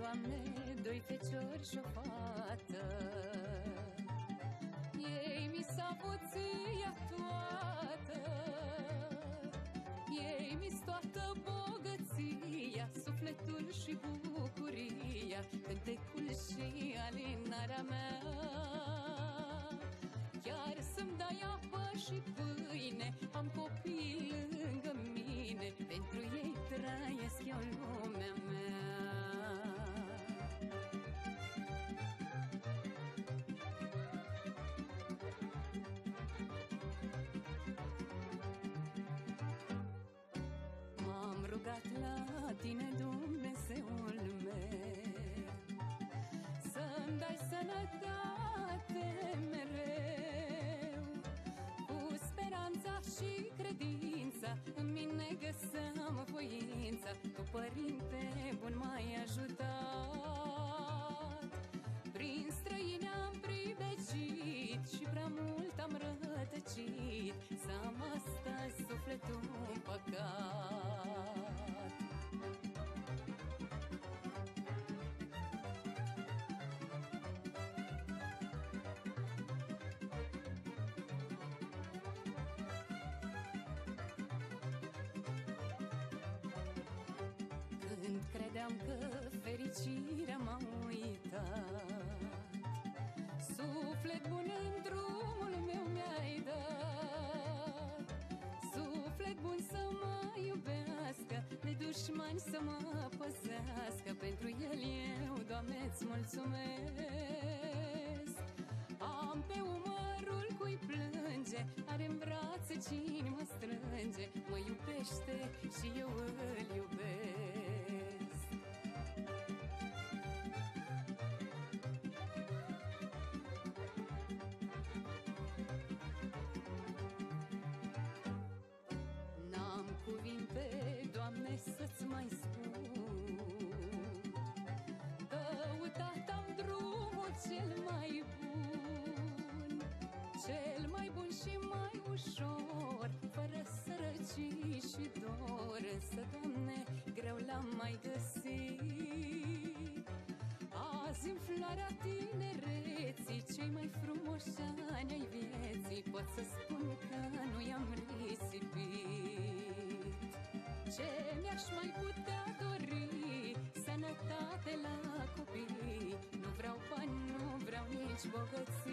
Doamne, doi feciori și o fată. Ei mi s-a poția toată, ei mi-s toată bogăția, sufletul și bucuria, cântecul și alinarea mea. Chiar să-mi dai apă și pâine, am copii lângă mine, pentru ei trăiesc eu lumea mea. M-am rugat la tine, Dumnezeul meu, să-mi dai sănătate mereu, cu speranța și credința în mine găseam voința. Tu, Părinte bun, m-ai ajutat, prin străini am pribegit și prea mult am rătăcit, să am astăzi sufletul împăcat. Când credeam că fericirea m-a uitat, suflet bun în drumul meu mi-ai dat. Suflet bun să mă iubească, de dușmani să mă păzească, pentru el eu, Doamne, îți mulțumesc. Am pe umărul cui plânge, are-n brațe cine mă strânge, mă iubește și eu îl iubesc. Cuvinte, Doamne, să-ți mai spun, căutat-am drumul cel mai bun, cel mai bun și mai ușor, fără sărăcii și dor. Însă, Doamne, greu l-am mai găsit. Azi, în floarea tinereții, cei mai frumoși ani ai vieții, pot să spun că nu i-am risipit. Ce mi-aș mai putea dori? Sănătate la copii. Nu vreau bani, nu vreau nici bogății.